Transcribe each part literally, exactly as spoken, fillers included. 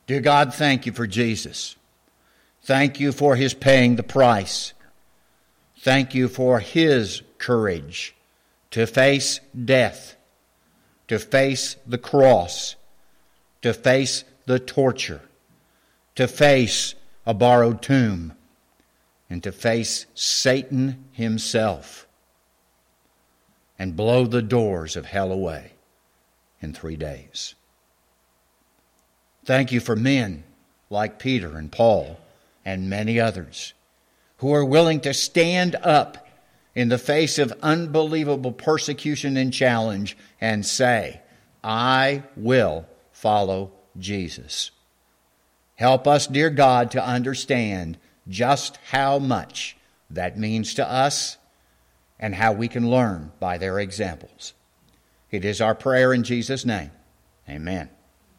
Dear God, thank you for Jesus. Thank you for his paying the price. Thank you for his courage to face death, to face the cross, to face the torture, to face a borrowed tomb, and to face Satan himself and blow the doors of hell away in three days. Thank you for men like Peter and Paul and many others who are willing to stand up in the face of unbelievable persecution and challenge and say, I will follow Jesus. Help us, dear God, to understand just how much that means to us and how we can learn by their examples. It is our prayer in Jesus' name. Amen.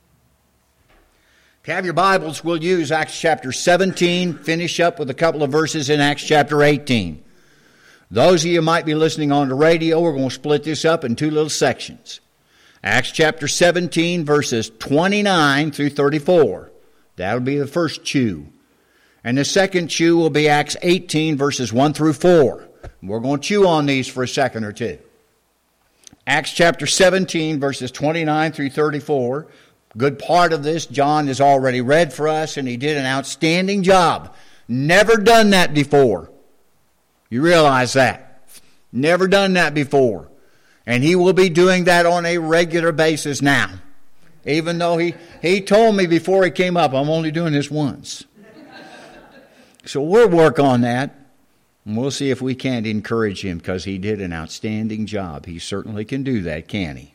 If you have your Bibles, we'll use Acts chapter seventeen, finish up with a couple of verses in Acts chapter eighteen. Those of you who might be listening on the radio, we're going to split this up in two little sections. Acts chapter seventeen, verses twenty-nine through thirty-four. That'll be the first chew. And the second chew will be Acts eighteen, verses one through four. We're going to chew on these for a second or two. Acts chapter seventeen, verses twenty-nine through thirty-four. Good part of this John has already read for us, and he did an outstanding job. Never done that before. You realize that. Never done that before. And he will be doing that on a regular basis now. Even though he, he told me before he came up, I'm only doing this once. So we'll work on that. And we'll see if we can't encourage him, because he did an outstanding job. He certainly can do that, can he?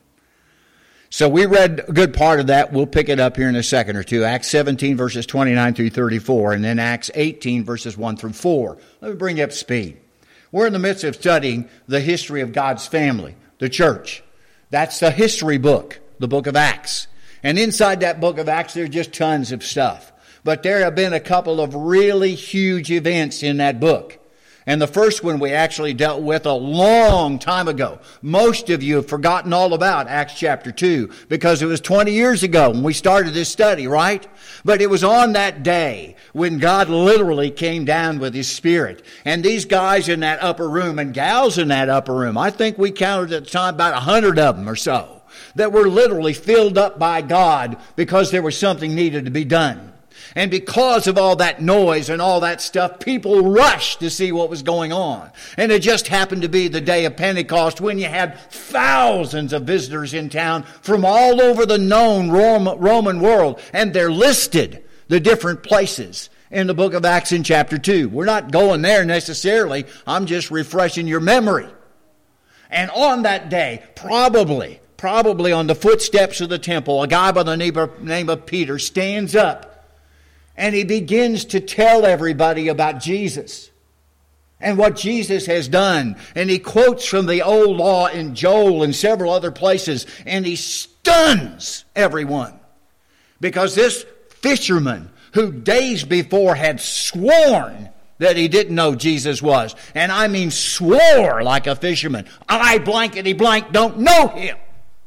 So we read a good part of that. We'll pick it up here in a second or two. Acts seventeen, verses twenty-nine through thirty-four, and then Acts eighteen, verses one through four. Let me bring you up to speed. We're in the midst of studying the history of God's family, the church. That's the history book, the book of Acts. And inside that book of Acts, there's just tons of stuff. But there have been a couple of really huge events in that book. And the first one we actually dealt with a long time ago. Most of you have forgotten all about Acts chapter two, because it was twenty years ago when we started this study, right? But it was on that day when God literally came down with his Spirit. And these guys in that upper room and gals in that upper room, I think we counted at the time about a hundred of them or so, that were literally filled up by God because there was something needed to be done. And because of all that noise and all that stuff, people rushed to see what was going on. And it just happened to be the day of Pentecost, when you had thousands of visitors in town from all over the known Roman world. And they're listed, the different places, in the book of Acts in chapter two. We're not going there necessarily. I'm just refreshing your memory. And on that day, probably, probably on the footsteps of the temple, a guy by the name of Peter stands up. And he begins to tell everybody about Jesus and what Jesus has done. And he quotes from the old law in Joel and several other places. And he stuns everyone. Because this fisherman, who days before had sworn that he didn't know Jesus was, and I mean swore like a fisherman, I blankety blank don't know him,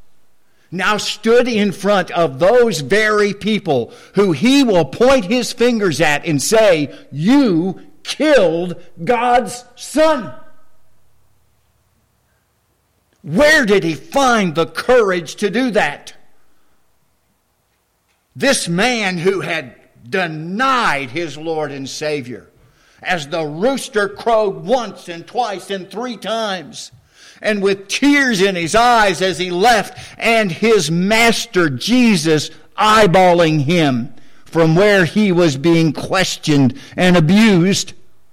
now stood in front of those very people who he will point his fingers at and say, you killed God's Son. Where did he find the courage to do that? This man who had denied his Lord and Savior, as the rooster crowed once and twice and three times, and with tears in his eyes as he left, and his master Jesus eyeballing him from where he was being questioned and abused.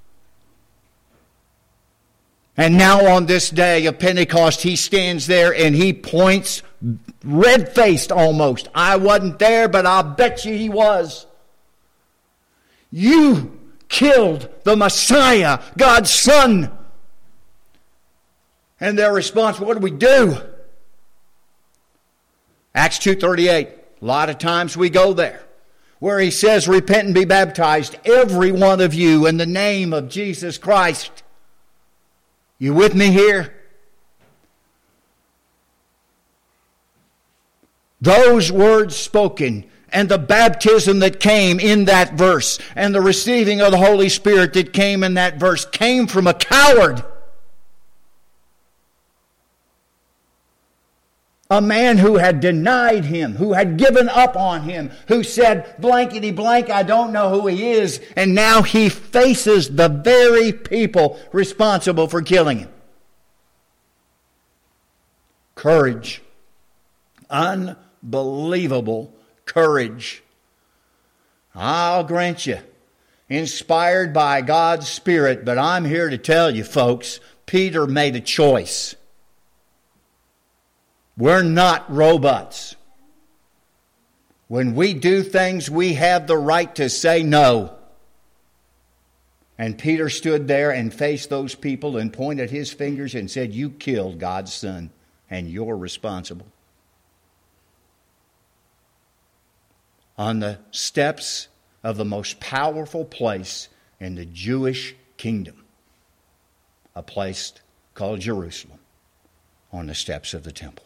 And now on this day of Pentecost, he stands there and he points, red-faced almost. I wasn't there, but I'll bet you he was. You killed the Messiah, God's Son. And their response, what do we do? Acts two thirty-eight. A lot of times we go there, where he says, repent and be baptized, every one of you, in the name of Jesus Christ. You with me here? Those words spoken and the baptism that came in that verse and the receiving of the Holy Spirit that came in that verse came from a coward. A man who had denied him, who had given up on him, who said, blankety blank, I don't know who he is, and now he faces the very people responsible for killing him. Courage. Unbelievable courage. I'll grant you, inspired by God's Spirit, but I'm here to tell you, folks, Peter made a choice. We're not robots. When we do things, we have the right to say no. And Peter stood there and faced those people and pointed his fingers and said, you killed God's Son, and you're responsible. On the steps of the most powerful place in the Jewish kingdom, a place called Jerusalem, on the steps of the temple.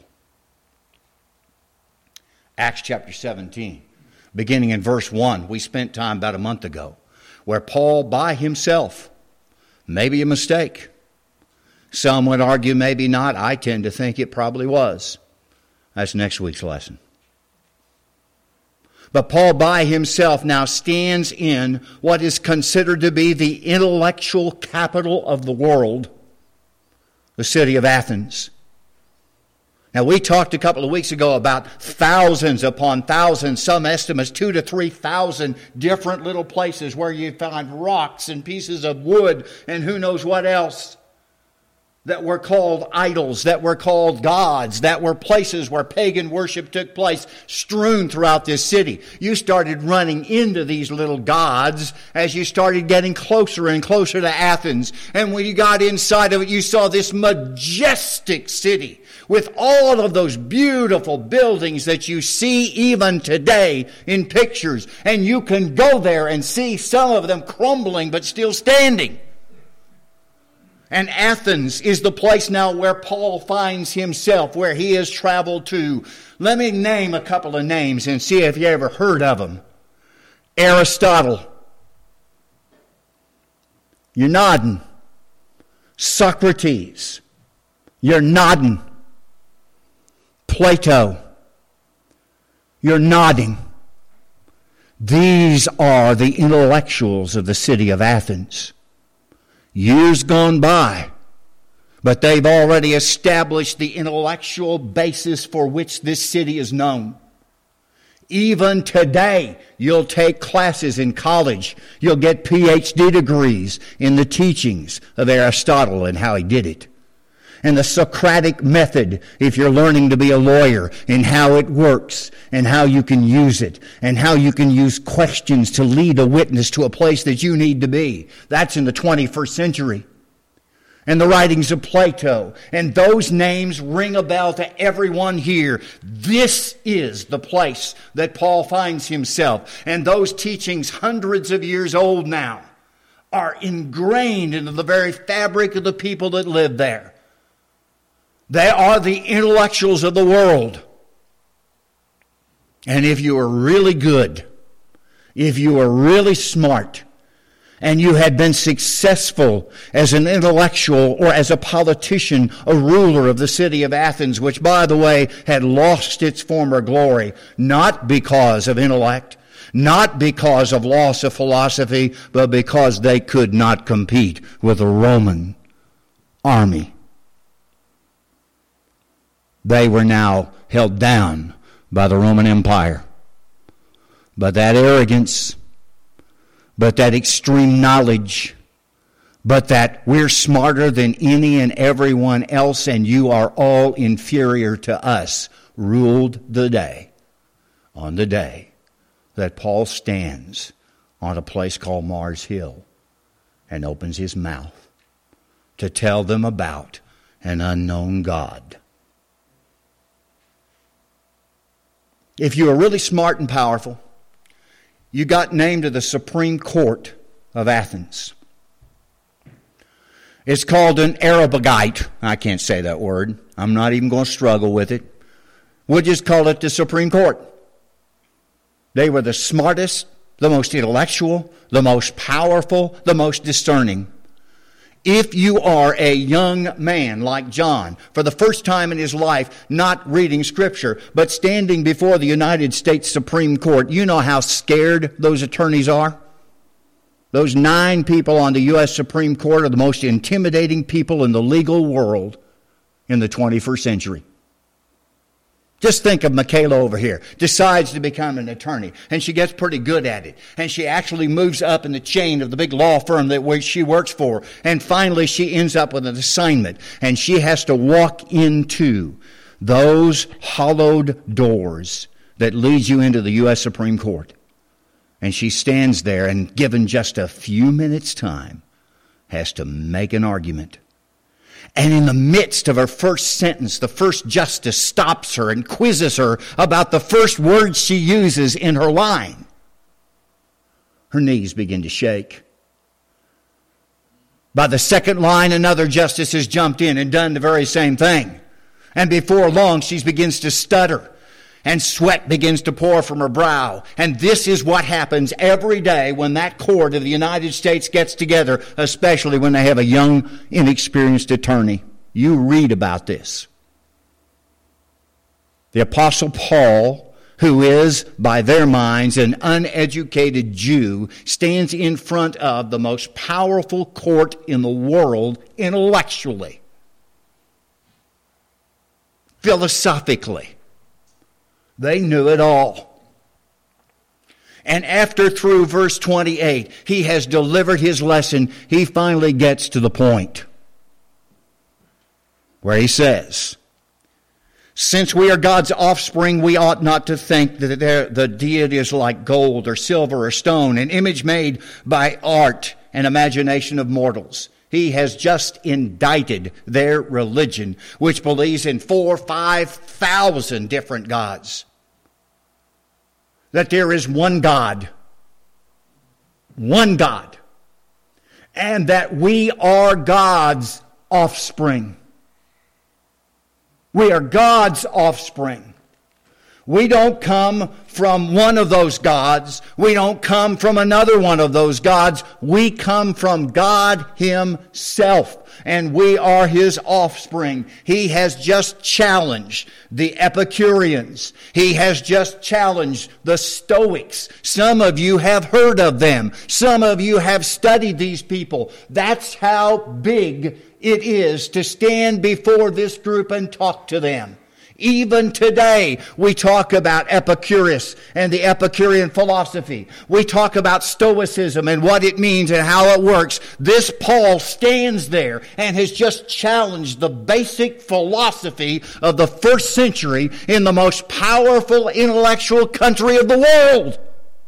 Acts chapter seventeen, beginning in verse one, we spent time about a month ago, where Paul by himself, maybe a mistake, some would argue maybe not, I tend to think it probably was. That's next week's lesson. But Paul by himself now stands in what is considered to be the intellectual capital of the world, the city of Athens. Now, we talked a couple of weeks ago about thousands upon thousands, some estimates, two to three thousand different little places where you find rocks and pieces of wood and who knows what else that were called idols, that were called gods, that were places where pagan worship took place, strewn throughout this city. You started running into these little gods as you started getting closer and closer to Athens. And when you got inside of it, you saw this majestic city with all of those beautiful buildings that you see even today in pictures. And you can go there and see some of them crumbling but still standing. And Athens is the place now where Paul finds himself, where he has traveled to. Let me name a couple of names and see if you ever heard of them. Aristotle. You're nodding. Socrates. You're nodding. Plato. You're nodding. These are the intellectuals of the city of Athens. Years gone by, but they've already established the intellectual basis for which this city is known. Even today, you'll take classes in college. You'll get P H D degrees in the teachings of Aristotle and how he did it. And the Socratic method, if you're learning to be a lawyer, and how it works, and how you can use it, and how you can use questions to lead a witness to a place that you need to be. That's in the twenty-first century. And the writings of Plato, and those names ring a bell to everyone here. This is the place that Paul finds himself. And those teachings, hundreds of years old now, are ingrained into the very fabric of the people that live there. They are the intellectuals of the world. And if you are really good, if you are really smart, and you had been successful as an intellectual or as a politician, a ruler of the city of Athens, which, by the way, had lost its former glory, not because of intellect, not because of loss of philosophy, but because they could not compete with the Roman army. They were now held down by the Roman Empire. But that arrogance, but that extreme knowledge, but that we're smarter than any and everyone else and you are all inferior to us, ruled the day, on the day that Paul stands on a place called Mars Hill and opens his mouth to tell them about an unknown God. If you are really smart and powerful, you got named to the Supreme Court of Athens. It's called an Arabagite. I can't say that word. I'm not even going to struggle with it. We'll just call it the Supreme Court. They were the smartest, the most intellectual, the most powerful, the most discerning. If you are a young man like John, for the first time in his life, not reading Scripture, but standing before the United States Supreme Court, you know how scared those attorneys are? Those nine people on the U S Supreme Court are the most intimidating people in the legal world in the twenty-first century. Just think of Michaela over here, decides to become an attorney, and she gets pretty good at it. And she actually moves up in the chain of the big law firm that she works for. And finally she ends up with an assignment, and she has to walk into those hollowed doors that leads you into the U S Supreme Court. And she stands there and, given just a few minutes' time, has to make an argument. And in the midst of her first sentence, the first justice stops her and quizzes her about the first words she uses in her line. Her knees begin to shake. By the second line, another justice has jumped in and done the very same thing. And before long, she begins to stutter. And sweat begins to pour from her brow. And this is what happens every day when that court of the United States gets together, especially when they have a young, inexperienced attorney. You read about this. The Apostle Paul, who is, by their minds, an uneducated Jew, stands in front of the most powerful court in the world intellectually, philosophically. They knew it all. And after through verse twenty-eight, he has delivered his lesson, he finally gets to the point where he says, since we are God's offspring, we ought not to think that the deity is like gold or silver or stone, an image made by art and imagination of mortals. He has just indicted their religion, which believes in four, five thousand different gods. That there is one God. One God. And that we are God's offspring. We are God's offspring. We don't come from one of those gods. We don't come from another one of those gods. We come from God Himself. And we are His offspring. He has just challenged the Epicureans. He has just challenged the Stoics. Some of you have heard of them. Some of you have studied these people. That's how big it is to stand before this group and talk to them. Even today, we talk about Epicurus and the Epicurean philosophy. We talk about Stoicism and what it means and how it works. This Paul stands there and has just challenged the basic philosophy of the first century in the most powerful intellectual country of the world.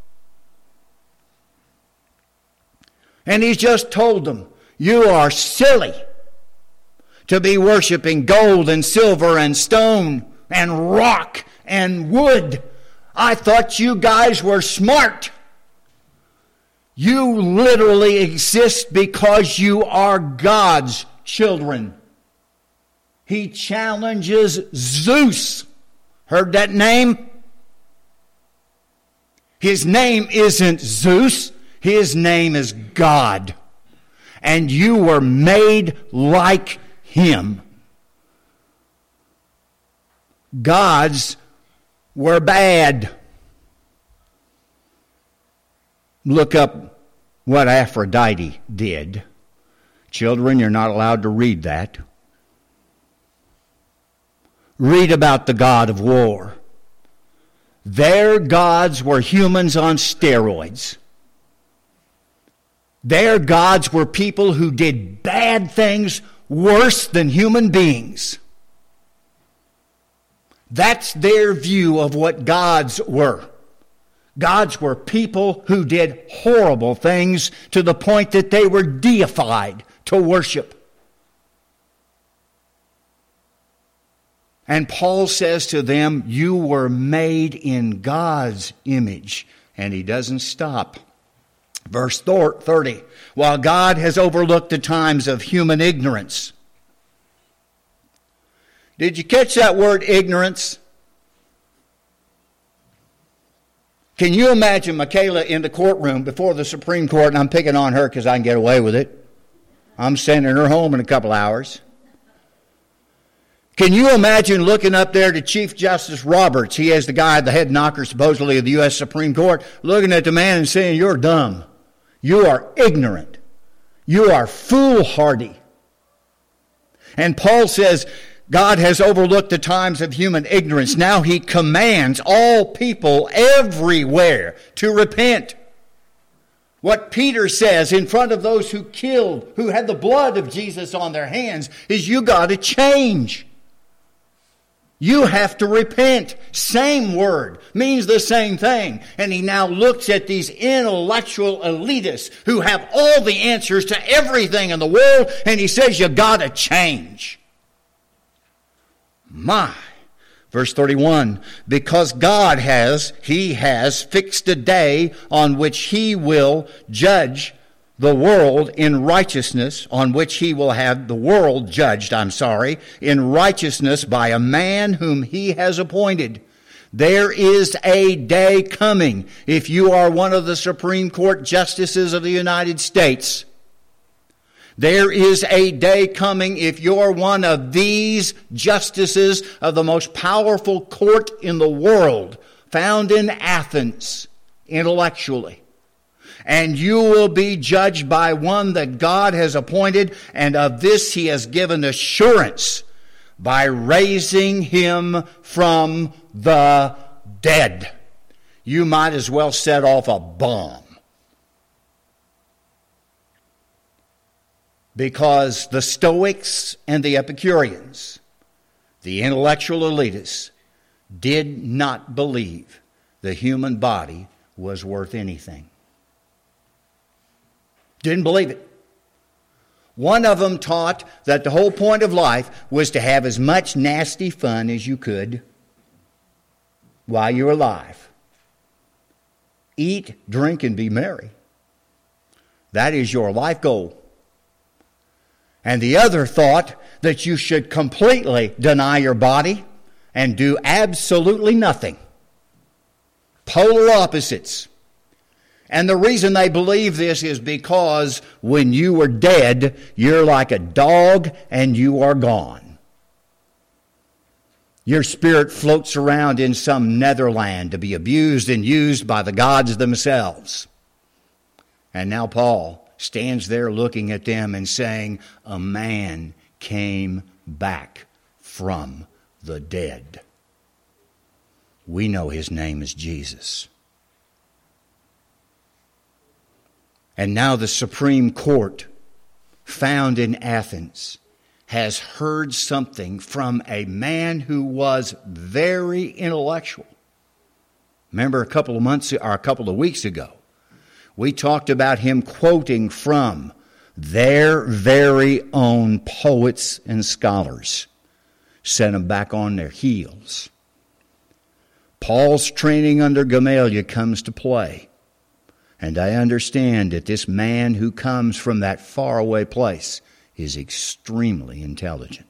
And he's just told them, you are silly to be worshiping gold and silver and stone and rock and wood. I thought you guys were smart. You literally exist because you are God's children. He challenges Zeus. Heard that name? His name isn't Zeus. His name is God. And you were made like Him. Gods were bad. Look up what Aphrodite did. Children, you're not allowed to read that. Read about the god of war. Their gods were humans on steroids. Their gods were people who did bad things worse than human beings. That's their view of what gods were. Gods were people who did horrible things to the point that they were deified to worship. And Paul says to them, you were made in God's image. And he doesn't stop. Verse thirty, while God has overlooked the times of human ignorance. Did you catch that word ignorance? Can you imagine Michaela in the courtroom before the Supreme Court, and I'm picking on her because I can get away with it. I'm sending her home in a couple hours. Can you imagine looking up there to Chief Justice Roberts? He is the guy, the head knocker supposedly of the U S Supreme Court, looking at the man and saying, "You're dumb. You are ignorant. You are foolhardy." And Paul says, God has overlooked the times of human ignorance. Now he commands all people everywhere to repent. What Peter says in front of those who killed, who had the blood of Jesus on their hands, is you got to change. You have to repent. Same word, means the same thing. And he now looks at these intellectual elitists who have all the answers to everything in the world, and he says you got to change. My. Verse thirty-one, because God has, He has fixed a day on which He will judge the world in righteousness, on which He will have the world judged, I'm sorry, in righteousness by a man whom He has appointed. There is a day coming, if you are one of the Supreme Court justices of the United States. There is a day coming if you're one of these justices of the most powerful court in the world, found in Athens, intellectually. And you will be judged by one that God has appointed, and of this He has given assurance by raising Him from the dead. You might as well set off a bomb. Because the Stoics and the Epicureans, the intellectual elitists, did not believe the human body was worth anything. Didn't believe it. One of them taught that the whole point of life was to have as much nasty fun as you could while you're alive. Eat, drink, and be merry. That is your life goal. And the other thought that you should completely deny your body and do absolutely nothing. Polar opposites. And the reason they believe this is because when you were dead, you're like a dog and you are gone. Your spirit floats around in some netherland to be abused and used by the gods themselves. And now Paul stands there looking at them and saying, a man came back from the dead. We know his name is Jesus. And now the Supreme Court, found in Athens, has heard something from a man who was very intellectual. Remember a couple of months or a couple of weeks ago, we talked about him quoting from their very own poets and scholars. Sent them back on their heels. Paul's training under Gamaliel comes to play. And I understand that this man who comes from that faraway place is extremely intelligent.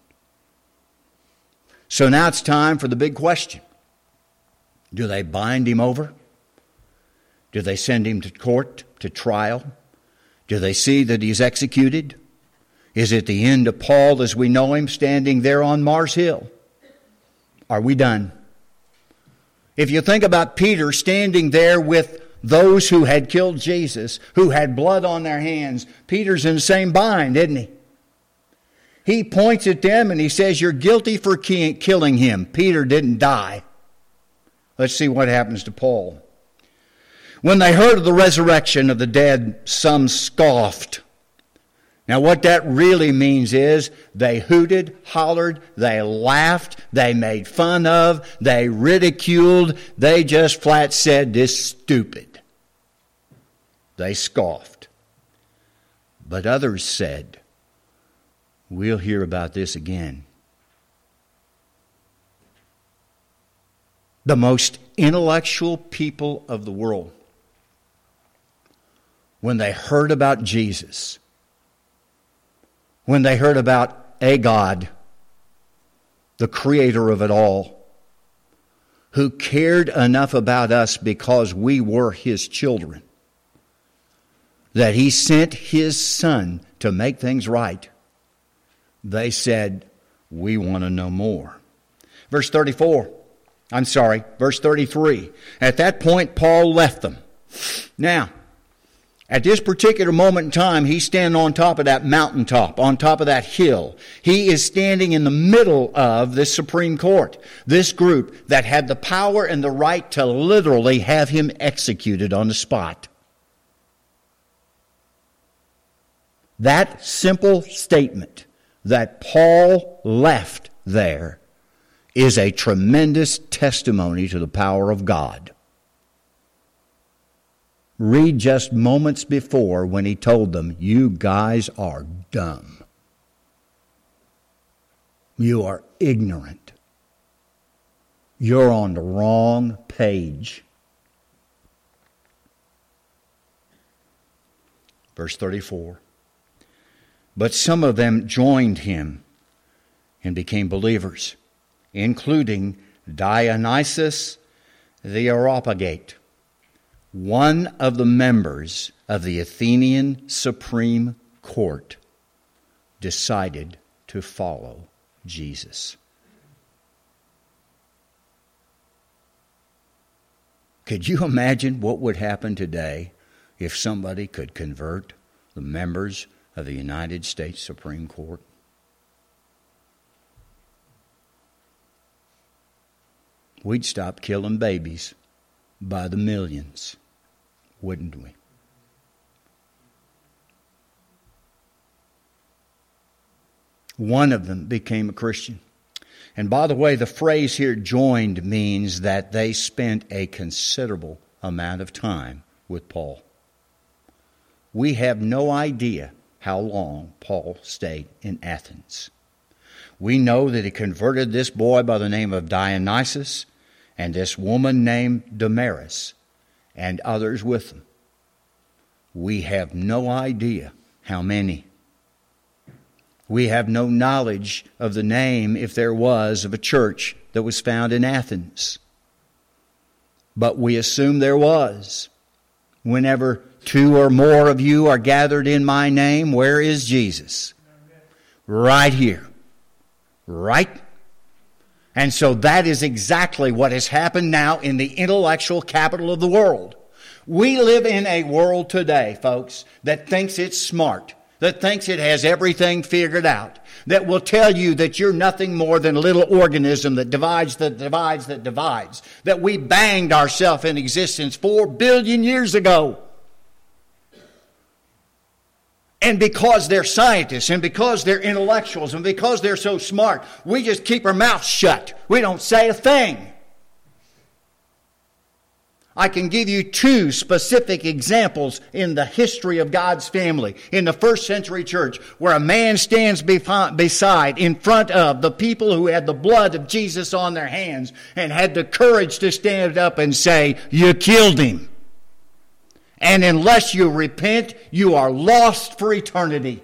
So now it's time for the big question. Do they bind him over? Do they send him to court, to trial? Do they see that he's executed? Is it the end of Paul as we know him standing there on Mars Hill? Are we done? If you think about Peter standing there with those who had killed Jesus, who had blood on their hands, Peter's in the same bind, isn't he? He points at them and he says, you're guilty for killing him. Peter didn't die. Let's see what happens to Paul. When they heard of the resurrection of the dead, some scoffed. Now what that really means is they hooted, hollered, they laughed, they made fun of, they ridiculed, they just flat said, this is stupid. They scoffed. But others said, we'll hear about this again. The most intellectual people of the world, when they heard about Jesus, when they heard about a God, the creator of it all, who cared enough about us because we were His children, that He sent His Son to make things right, they said, we want to know more. Verse thirty-four, I'm sorry, verse thirty-three. At that point, Paul left them. Now, at this particular moment in time, he's standing on top of that mountaintop, on top of that hill. He is standing in the middle of this Supreme Court, this group that had the power and the right to literally have him executed on the spot. That simple statement that Paul left there is a tremendous testimony to the power of God. Read just moments before when he told them, you guys are dumb. You are ignorant. You're on the wrong page. Verse thirty-four. But some of them joined him and became believers, including Dionysius the Areopagite, one of the members of the Athenian Supreme Court, decided to follow Jesus. Could you imagine what would happen today if somebody could convert the members of the United States Supreme Court? We'd stop killing babies by the millions, wouldn't we? One of them became a Christian. And by the way, the phrase here, joined, means that they spent a considerable amount of time with Paul. We have no idea how long Paul stayed in Athens. We know that he converted this boy by the name of Dionysius and this woman named Damaris and others with them. We have no idea how many. We have no knowledge of the name, if there was, of a church that was found in Athens. But we assume there was. Whenever two or more of you are gathered in my name, where is Jesus? Right here. Right? And so that is exactly what has happened now in the intellectual capital of the world. We live in a world today, folks, that thinks it's smart, that thinks it has everything figured out, that will tell you that you're nothing more than a little organism that divides, that divides, that divides, that we banged ourselves in existence four billion years ago. And because they're scientists, and because they're intellectuals, and because they're so smart, we just keep our mouths shut. We don't say a thing. I can give you two specific examples in the history of God's family, in the first century church, where a man stands beside, in front of the people who had the blood of Jesus on their hands, and had the courage to stand up and say, you killed him. And unless you repent, you are lost for eternity.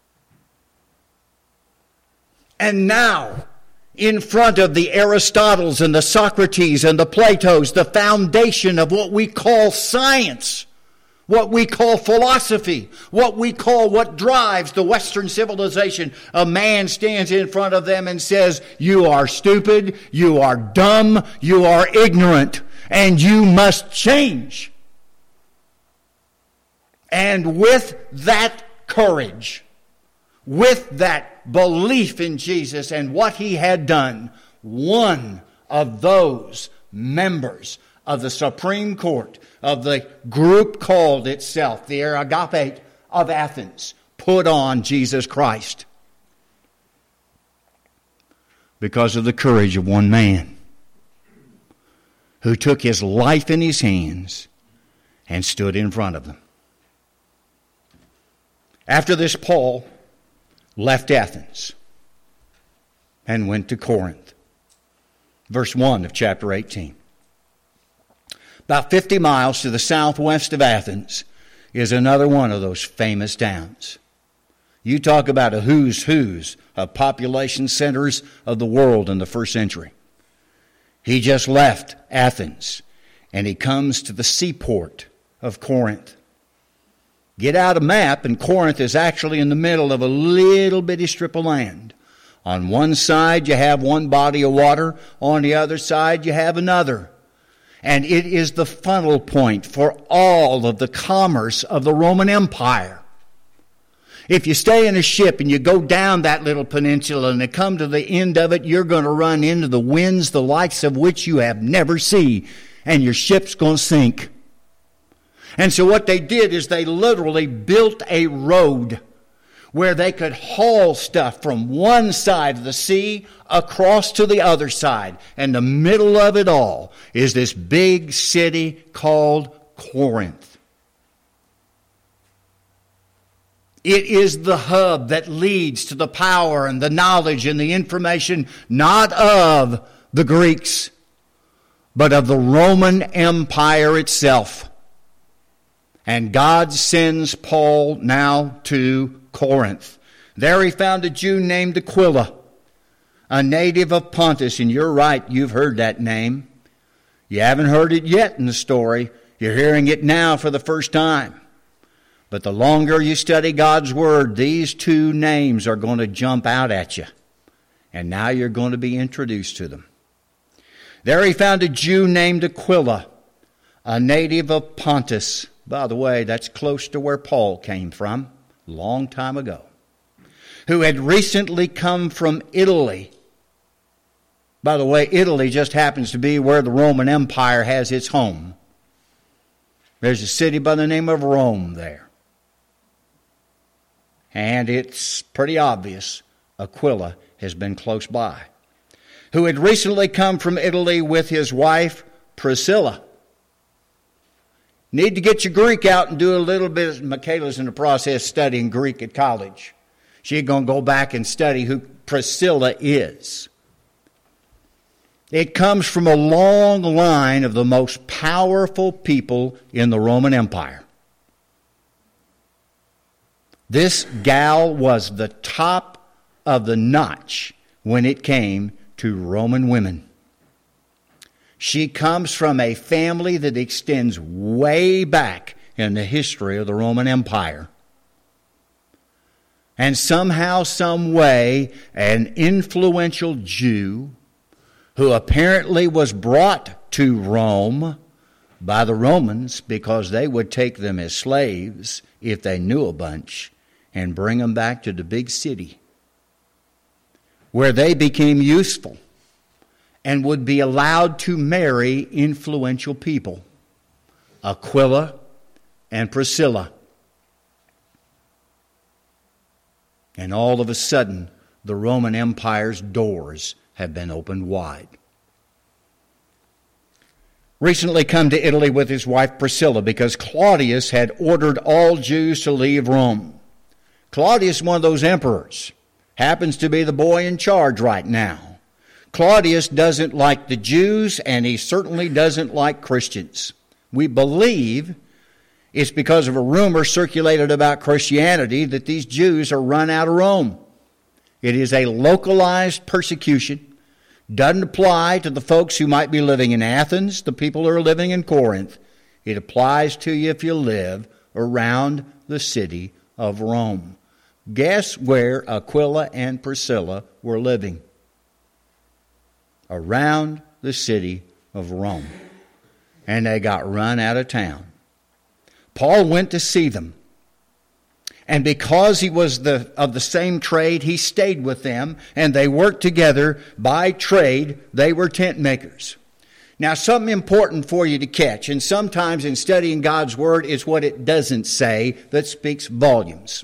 And now, in front of the Aristotles and the Socrates and the Platos, the foundation of what we call science, what we call philosophy, what we call what drives the Western civilization, a man stands in front of them and says, you are stupid, you are dumb, you are ignorant, and you must change. And with that courage, with that belief in Jesus and what He had done, one of those members of the Supreme Court, of the group called itself the Areopagite of Athens, put on Jesus Christ. Because of the courage of one man who took his life in his hands and stood in front of them. After this, Paul left Athens and went to Corinth. Verse one of chapter eighteen. About fifty miles to the southwest of Athens is another one of those famous towns. You talk about a who's who's of population centers of the world in the first century. He just left Athens, and he comes to the seaport of Corinth. Get out a map, and Corinth is actually in the middle of a little bitty strip of land. On one side you have one body of water, on the other side you have another. And it is the funnel point for all of the commerce of the Roman Empire. If you stay in a ship and you go down that little peninsula and you come to the end of it, you're going to run into the winds the likes of which you have never seen, and your ship's going to sink. And so what they did is they literally built a road where they could haul stuff from one side of the sea across to the other side. And the middle of it all is this big city called Corinth. It is the hub that leads to the power and the knowledge and the information not of the Greeks, but of the Roman Empire itself. And God sends Paul now to Corinth. There he found a Jew named Aquila, a native of Pontus. And you're right, you've heard that name. You haven't heard it yet in the story. You're hearing it now for the first time. But the longer you study God's Word, these two names are going to jump out at you. And now you're going to be introduced to them. There he found a Jew named Aquila, a native of Pontus. By the way, that's close to where Paul came from, a long time ago. Who had recently come from Italy. By the way, Italy just happens to be where the Roman Empire has its home. There's a city by the name of Rome there. And it's pretty obvious Aquila has been close by. Who had recently come from Italy with his wife Priscilla. Need to get your Greek out and do a little bit. Michaela's in the process studying Greek at college. She's going to go back and study who Priscilla is. It comes from a long line of the most powerful people in the Roman Empire. This gal was the top of the notch when it came to Roman women. She comes from a family that extends way back in the history of the Roman Empire. And somehow, some way, an influential Jew who apparently was brought to Rome by the Romans because they would take them as slaves if they knew a bunch and bring them back to the big city where they became useful and would be allowed to marry influential people. Aquila and Priscilla. And all of a sudden, the Roman Empire's doors have been opened wide. Recently come to Italy with his wife Priscilla because Claudius had ordered all Jews to leave Rome. Claudius, one of those emperors, happens to be the boy in charge right now. Claudius doesn't like the Jews, and he certainly doesn't like Christians. We believe it's because of a rumor circulated about Christianity that these Jews are run out of Rome. It is a localized persecution. Doesn't apply to the folks who might be living in Athens, the people who are living in Corinth. It applies to you if you live around the city of Rome. Guess where Aquila and Priscilla were living? Around the city of Rome. And they got run out of town. Paul went to see them. And because he was the of the same trade, he stayed with them, and they worked together. By trade, they were tent makers. Now, something important for you to catch, and sometimes in studying God's Word, is what it doesn't say that speaks volumes.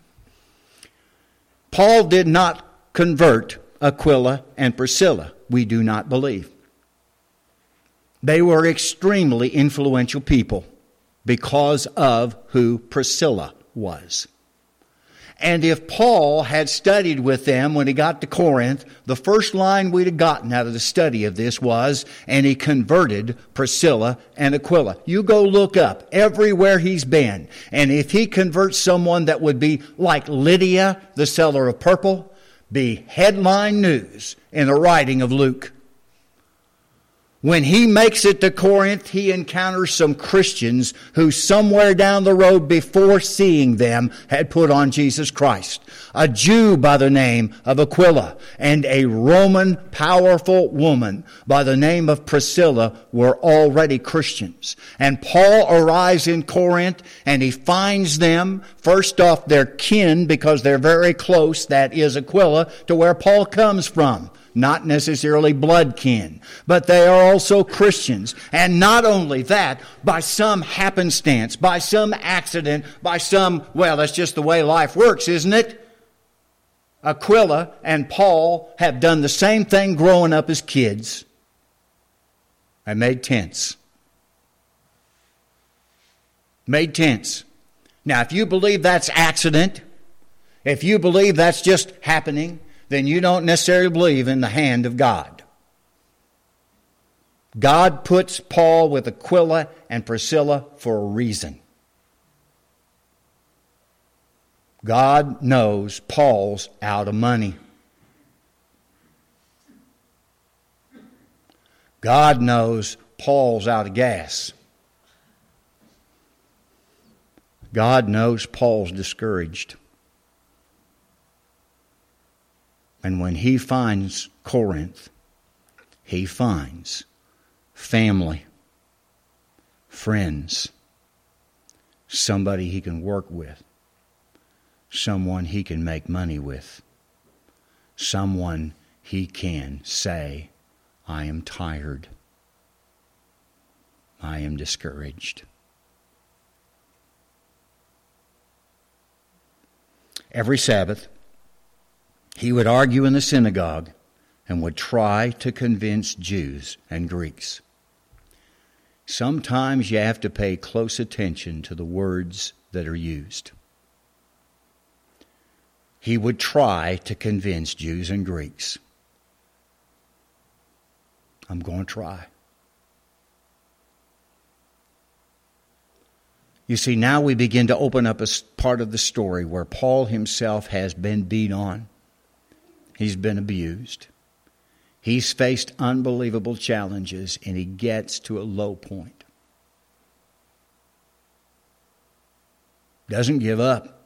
Paul did not convert Aquila and Priscilla, we do not believe. They were extremely influential people because of who Priscilla was. And if Paul had studied with them when he got to Corinth, the first line we'd have gotten out of the study of this was, and he converted Priscilla and Aquila. You go look up everywhere he's been. And if he converts someone that would be like Lydia, the seller of purple, be headline news in the writing of Luke. When he makes it to Corinth, he encounters some Christians who somewhere down the road before seeing them had put on Jesus Christ. A Jew by the name of Aquila and a Roman powerful woman by the name of Priscilla were already Christians. And Paul arrives in Corinth and he finds them, first off, their kin because they're very close, that is Aquila, to where Paul comes from. Not necessarily blood kin, but they are also Christians. And not only that, by some happenstance, by some accident, by some, well, that's just the way life works, isn't it? Aquila and Paul have done the same thing growing up as kids. They made tents. Made tents. Now, if you believe that's accident, if you believe that's just happening, then you don't necessarily believe in the hand of God. God puts Paul with Aquila and Priscilla for a reason. God knows Paul's out of money. God knows Paul's out of gas. God knows Paul's discouraged. And when he finds Corinth, he finds family, friends, somebody he can work with, someone he can make money with, someone he can say, I am tired, I am discouraged. Every Sabbath, he would argue in the synagogue and would try to convince Jews and Greeks. Sometimes you have to pay close attention to the words that are used. He would try to convince Jews and Greeks. I'm going to try. You see, now we begin to open up a part of the story where Paul himself has been beat on. He's been abused. He's faced unbelievable challenges, and he gets to a low point. Doesn't give up.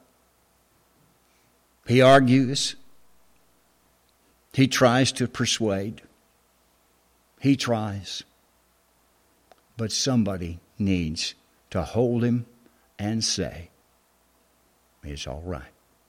He argues. He tries to persuade. He tries. But somebody needs to hold him and say, it's all right.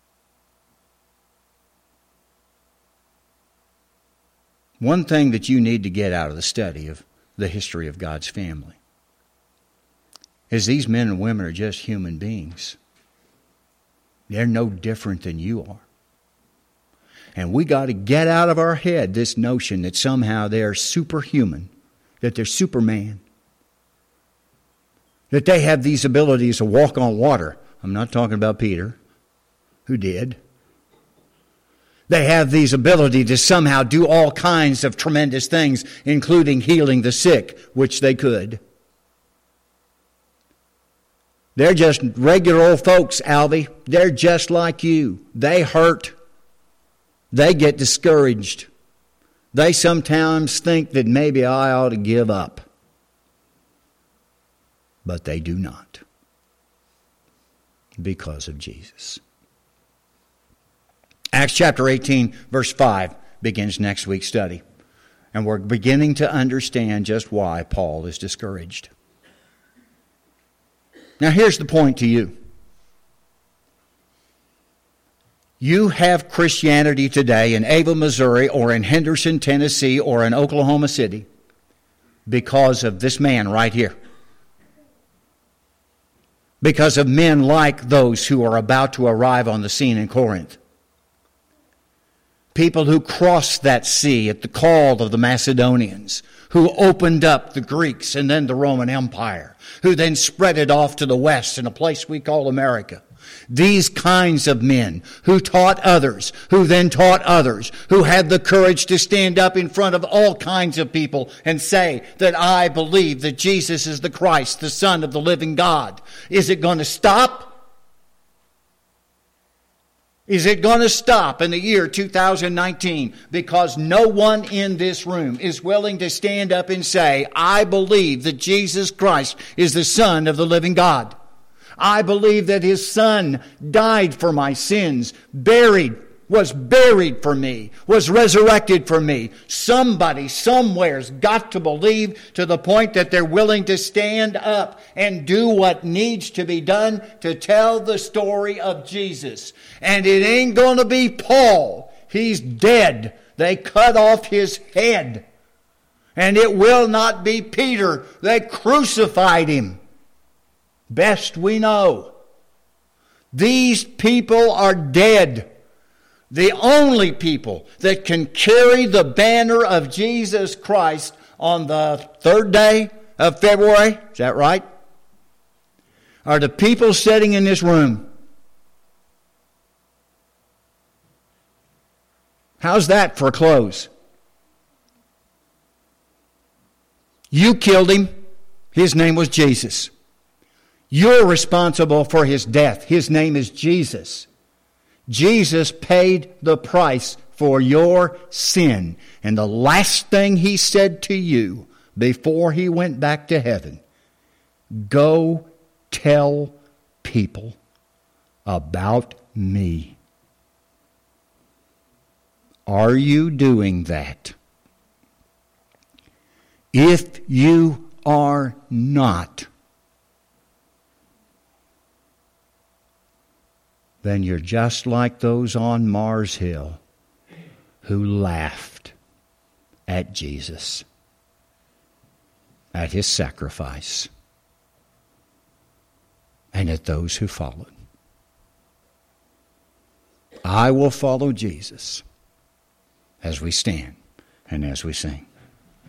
One thing that you need to get out of the study of the history of God's family is these men and women are just human beings. They're no different than you are. And we got to get out of our head this notion that somehow they're superhuman, that they're Superman, that they have these abilities to walk on water. I'm not talking about Peter, who did. They have these ability to somehow do all kinds of tremendous things, including healing the sick, which they could. They're just regular old folks, Albie. They're just like you. They hurt. They get discouraged. They sometimes think that maybe I ought to give up. But they do not. Because of Jesus. Acts chapter eighteen, verse five begins next week's study. And we're beginning to understand just why Paul is discouraged. Now here's the point to you. You have Christianity today in Ava, Missouri, or in Henderson, Tennessee, or in Oklahoma City because of this man right here. Because of men like those who are about to arrive on the scene in Corinth. People who crossed that sea at the call of the Macedonians, who opened up the Greeks and then the Roman Empire, who then spread it off to the west in a place we call America. These kinds of men who taught others, who then taught others, who had the courage to stand up in front of all kinds of people and say that I believe that Jesus is the Christ, the Son of the living God. Is it going to stop? Is it going to stop in the year two thousand nineteen because no one in this room is willing to stand up and say, I believe that Jesus Christ is the Son of the living God. I believe that His Son died for my sins, buried, was buried for me, was resurrected for me. Somebody somewhere's got to believe to the point that they're willing to stand up and do what needs to be done to tell the story of Jesus. And it ain't going to be Paul. He's dead. They cut off his head. And it will not be Peter. They crucified him. Best we know. These people are dead. The only people that can carry the banner of Jesus Christ on the third day of February, is that right? Are the people sitting in this room. How's that for a close? You killed him. His name was Jesus. You're responsible for his death. His name is Jesus. Jesus paid the price for your sin. And the last thing He said to you before He went back to heaven, go tell people about me. Are you doing that? If you are not, then you're just like those on Mars Hill who laughed at Jesus, at His sacrifice, and at those who followed. I will follow Jesus as we stand and as we sing.